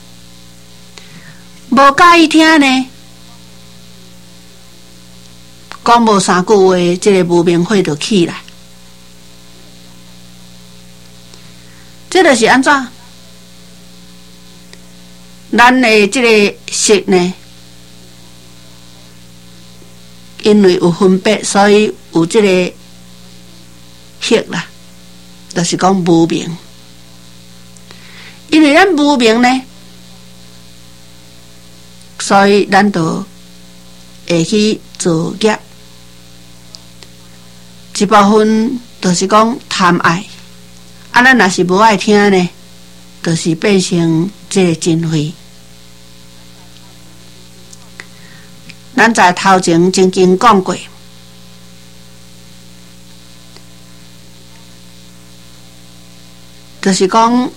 无介意听呢，讲无三句话，这个无明火就起来。这就是安怎？咱的这个色呢，因为有分别，所以有这个色啦，就是讲无明。因为咱无明呢，所以咱就会去做业。一部分就是讲贪爱。啊，咱若是无爱听呢，就是变成这个真慧。咱在头前曾经讲过，就是讲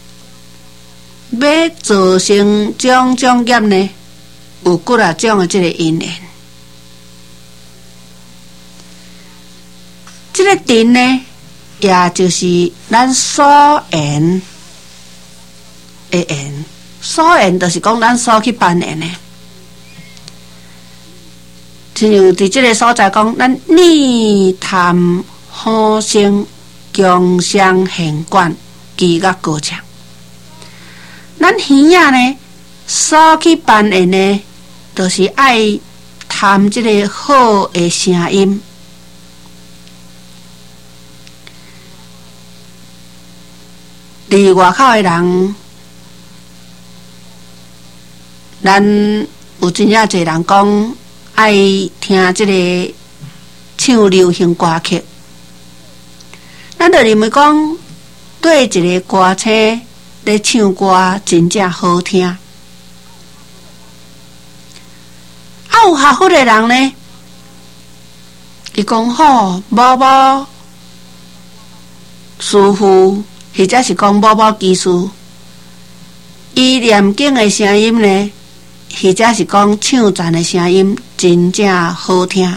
要造成种种业呢，有几啊种的这个因缘。这个尘呢，也就是咱所缘的缘，所缘就是讲咱所去办缘的。亲像伫这个所在讲，咱念贪好生强相现观，积压高强。咱耳仔呢，所去办缘呢，就是爱贪这个好的声音。伫外口的人，咱有真正侪人讲爱听这个唱流行歌曲，咱就认为讲对一个歌星咧唱歌真正好听。啊，有合伙的人呢，伊讲好某某师傅。或者是讲某某技术，伊念经的声音呢，或者是讲唱赞的声音，真正好听。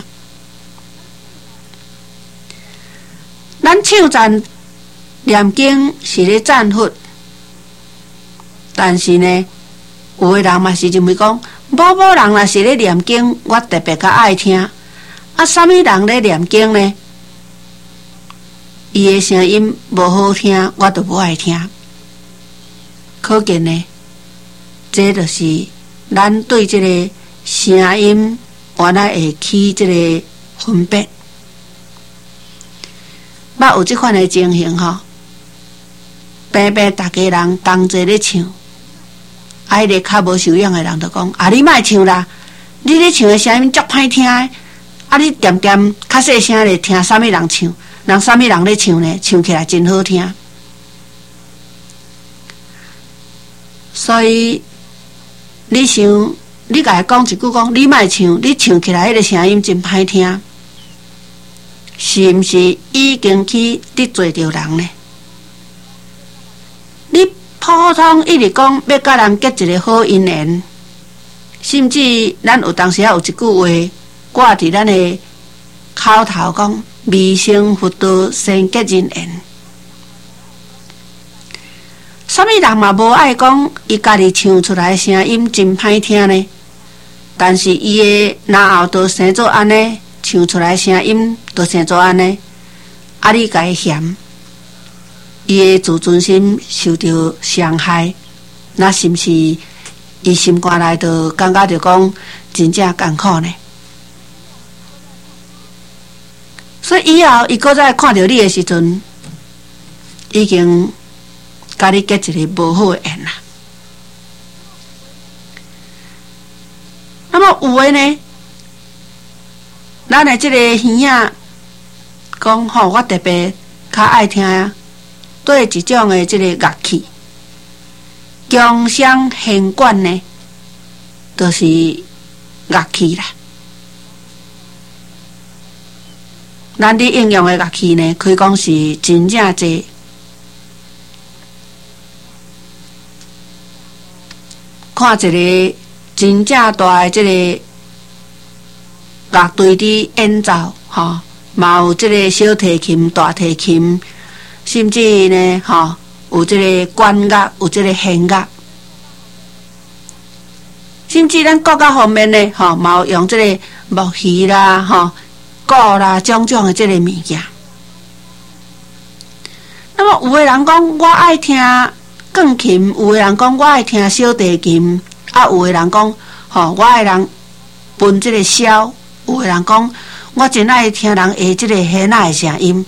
咱唱赞念经是咧赞佛，但是呢，有的人嘛是认为讲，某某人若是咧念经，我特别较爱听。啊，什么人咧念经呢？伊的声音无好听，我都无爱听。可见呢，这就是咱对这个声音原来会起这个分别。捌有这款的情形吼，平平大家人同齐咧唱，啊，迄个较无修养的人就讲：啊，你莫唱啦，你咧唱的声音足歹听的， 啊，你点点较细声咧听啥物人唱，人啥物人咧唱呢？唱起来真好听。所以你想，你甲伊讲一句讲，你莫唱，你唱起来迄个声音真歹听，是毋是已经去得罪着人呢？你普通一直讲要甲人结一个好姻缘，甚至咱有当时啊有一句话挂伫咱的口头讲，未成佛道先结人缘。啥物人嘛无爱讲伊家己唱出来的声音真歹听呢？但是伊的然后都生做安尼，唱出来的声音都生做安尼，啊你甲伊嫌，伊的自尊心受到伤害，那是毋是伊心肝内就感觉着讲真正艰苦呢？所以以后伊搁再看到你的时阵，已经甲你结一个无好的缘啦。那么有的呢，咱的这个耳仔讲吼，我特别较爱听啊，对一种的这个乐器，强声弦管呢，就是乐器啦。咱伫应用的乐器呢，可以讲是真正侪。看一个真正大的这个乐队伫演奏，吼，嘛有这个小提琴、大提琴，甚至呢，吼，有这个管乐，有这个弦乐，甚至咱国家方面呢，吼，嘛有用这个木鱼啦，吼，鼓啦，种种的这个物件。那么有的人讲，我爱听钢琴，有的人讲我爱听小提琴，啊，有的人讲，吼，我爱人分这个箫，有的人讲，我真爱听人下这个弦仔的声音。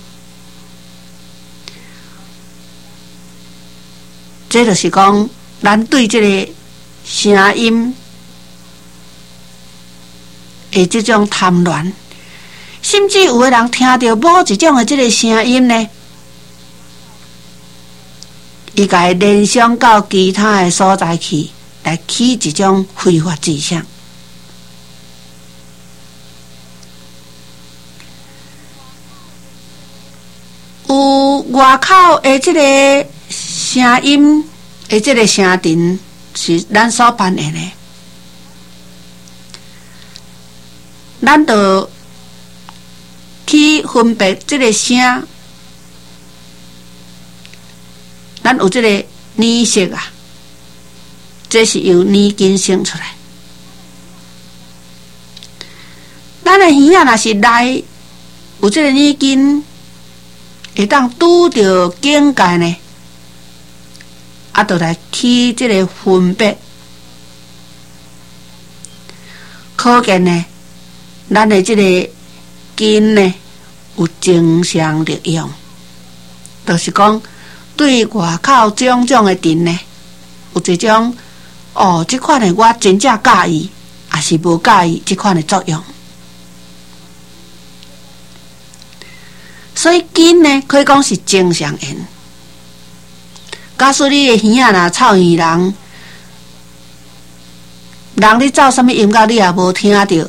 这就是讲，咱对这个声音的这种贪恋，甚至有的人听到某一种的这个声音呢，伊甲伊联想到其他的所在去，来起一种非法志向。有外口的这个声音的这个声阵是咱所办的呢，咱就去分别这个声。咱有这个耳色啊，这是由耳根生出来。咱的耳仔若是内有这个耳根，会当拄着境界呢，啊，就来起这个分别。可见呢，咱的这个根呢有正常力用，就是讲。对外口种种的阵呢，有一种哦，这款的我真正介意，也是无介意这款的作用。所以根呢，可以讲是正常缘。假使你的耳仔若臭耳人，人咧奏什么音乐你也无听到，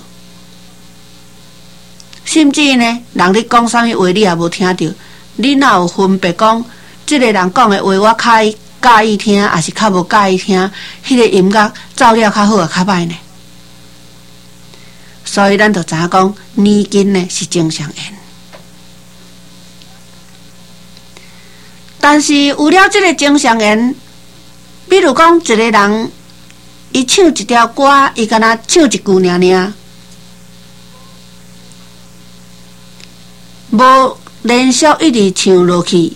甚至呢，人咧讲什么话你也无听到，你哪有分别讲？这个人讲的话，我较介意听，还是较无介意听？迄个音乐奏了较好，啊较歹呢？所以咱就知影讲，耳根呢是正常缘。但是有了这个正常缘，比如讲一个人，伊唱一条歌，伊敢若唱一句尔尔，无连续一直唱落去。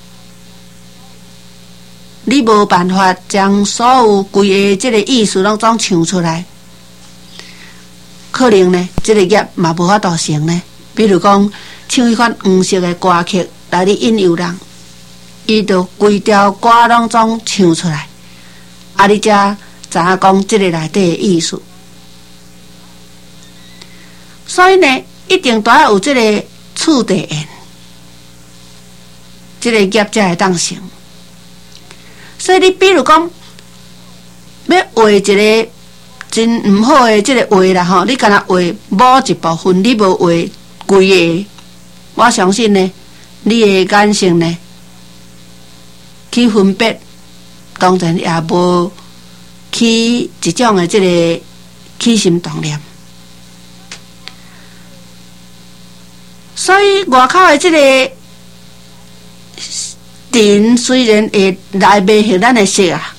你无办法将所有规个这个意思拢总唱出来，可能呢，这个业嘛无法度成呢。比如讲，唱一款黄色的歌曲来咧引诱人，伊就规条歌拢总唱出来，啊，你才知影讲这个内底的意思。所以呢， 一定都要有这个厝地缘，这个业才会当成。所以你比如讲，要画一个真毋好的这个画啦吼，你干那画某一部分，你无画规个，我相信呢，你的眼睛呢去分别，当然也无起一种的这个起心动念。所以外口的这个尘虽然会来卖给咱的色啊，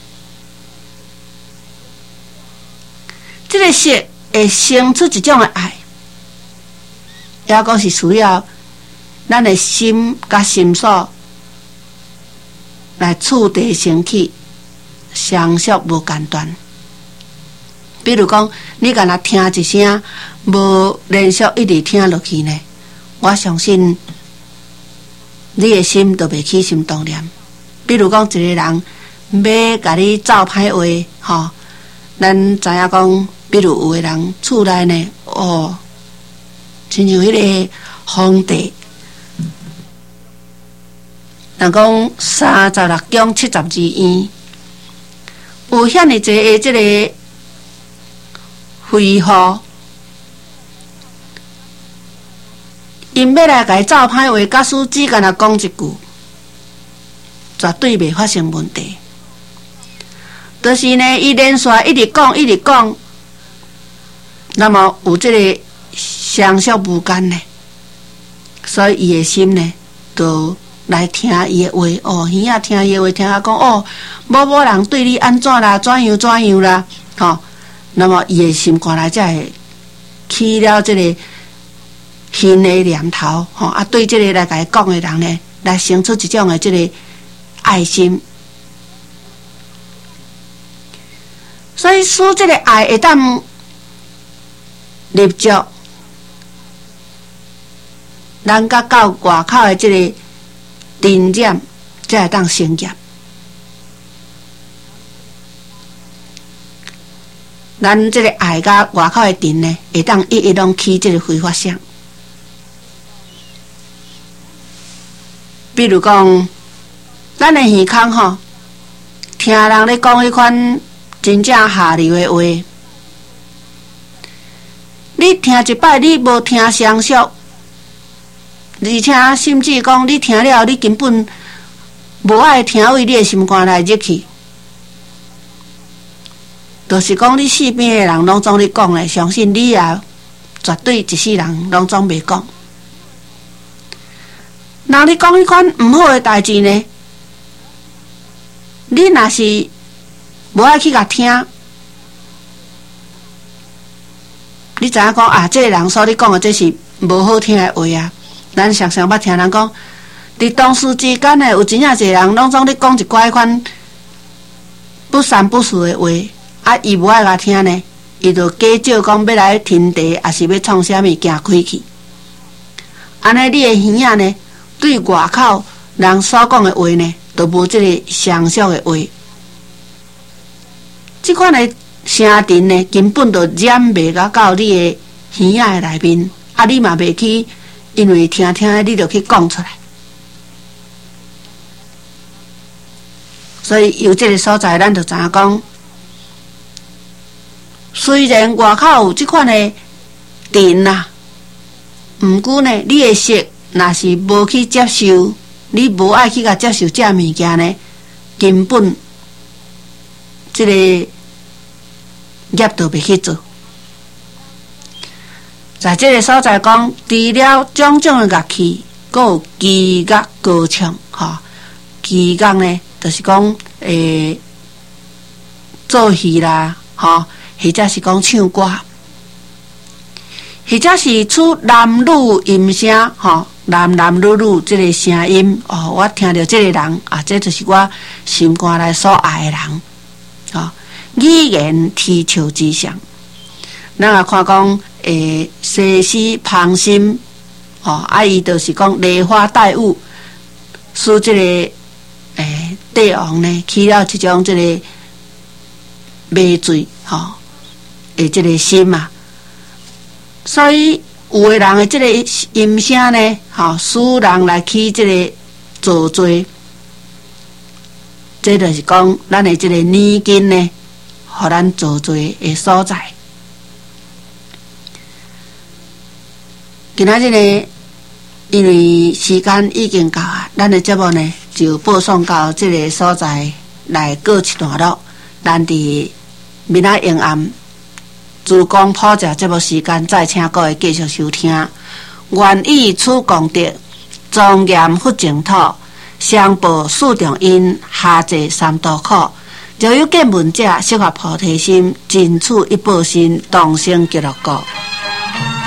这个色会生出一种的爱，也讲是需要咱的心甲心所来触地升起，相续无间断。比如讲，你敢若听一声，无连续一直听落去呢，我相信你的心都袂起心动念。比如讲，一个人要甲你造歹话，吼，咱知影讲，比如有个人厝内呢，哦，亲像迄个皇帝，人讲三十六宫七十二院，有遐尼济的这个飞虎，因要来甲伊造歹话，假使只干若讲一句，绝对袂发生问题。就是呢，伊连续一直讲，一直讲，那么有这个相续无间呢，所以伊的心呢，就来听伊的话。哦，耳仔听伊的话，听啊讲哦，某某人对你安怎啦，怎样怎样啦，吼、哦。那么伊的心肝内才会起了这个新的念头，吼、哦、啊，对这个来甲伊讲的人呢，来生出一种的这个爱心。所以使这个爱会当立足，咱甲到外口的这个尘染才会当成业。咱这个爱甲外口的尘呢，会当一一拢起这个挥发相。比如讲，咱的耳孔吼，听人咧讲迄款真正下流的话，你听一摆，你无听相续，而且甚至讲你听了，你根本无爱听为你的心肝内入去。就是讲，你四边的人拢总咧讲咧，相信你也绝对一世人拢总袂讲。人你讲迄款毋好的代志呢，你若是无爱去甲听，你知影讲啊，这个人所你讲的这是无好听的话啊。咱常常捌听人讲，伫同事之间呢，有真正侪人拢总咧讲一寡迄款不三不四的话。啊，伊无爱甲听呢，伊就假借讲要来听地，还是要创啥物件开去。安尼，你的耳仔呢，对外口人所讲的话呢，都无这个相续的话。这款的声尘呢，根本就染袂到到你的耳仔的内面，啊，你嘛袂去，因为听听的你就去讲出来。所以有这个所在，咱就知影讲。虽然外口有这款的尘呐，毋过呢，你的色若是无去接受，你无爱去甲接受这物件呢，根本这个业都袂去做。在这个所在讲，除了种种的乐器，还有器乐歌唱，吼、哦，器乐呢，就是讲诶，做戏啦，吼、哦。或者是讲唱歌，或者是出男女音声，吼，男男女女这个声音，哦，我听到这个人啊，这就是我心肝内所爱的人，哦，语言啼笑之声。咱也看讲，诶，西施芳心，哦，啊，伊就是讲梨花带雨，使这个诶帝王呢起了这种这个迷醉，吼、哦。诶，这个心啊，所以有的人的这个音声呢，吼，使人来起这个造罪，这就是讲咱的这个年金呢，互咱造罪的所在。今仔日呢，因为时间已经到啊，咱的节目呢就播送到这个所在来告一段落。咱伫明仔永暗珠江普茶节目时间，再请各位继续收听。愿以此功德，庄严佛净土，相报四重因，下济三途苦。若有见闻者，适合菩提心，尽此一报身，同生极乐国。